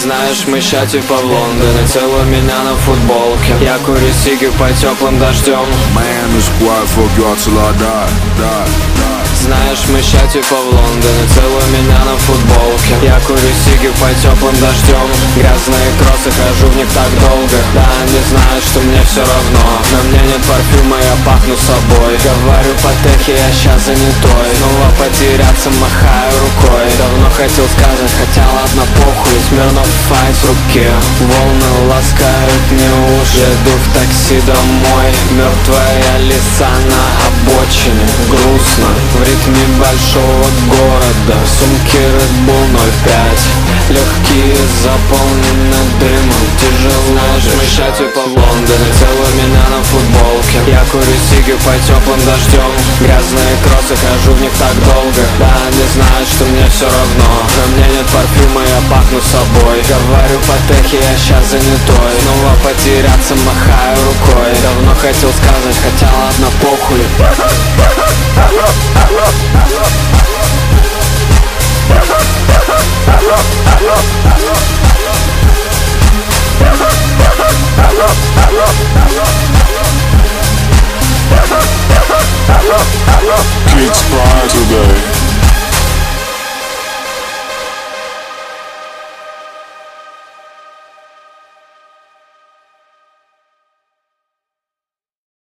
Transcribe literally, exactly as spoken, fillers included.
знаешь, мы ща типа в Лондоне. Целуй меня на футболке, я курю сиги по теплым дождем. Man, the squad fuck you out till I die, die, die. Знаешь, мы ща типа в Лондоне. Целуй меня на футболке, я курю сиги по теплым дождем. Грязные кроссы, хожу в них так долго. Да, они знают, что мне все равно. На мне нет парфюма, я пахну собой. Говорю по техе, я ща занятой. Снова потеряться, махаю рукой. Давно хотел сказать, хотя ладно, похуй. Смирнов файт в руке, волны ласкают мне уши. Еду в такси домой, мертвая лиса на обочине. Грустно, в ритме большого города. Сумки Red Bull ноль пять, легкие заполнены дымом. Тяжело, знаешь, мы ща типа в Лондоне. Целуй меня на футболке, я курю сиги по теплым дождем. Грязные кроссы, хожу в них так долго. Да, они знают, что мне все равно. На мне нет парфюма, я пахну собой. Говорю по техе, я ща занятой. Снова потеряться, махаю рукой. Давно хотел сказать, хотя ладно, похуй. Kick spot.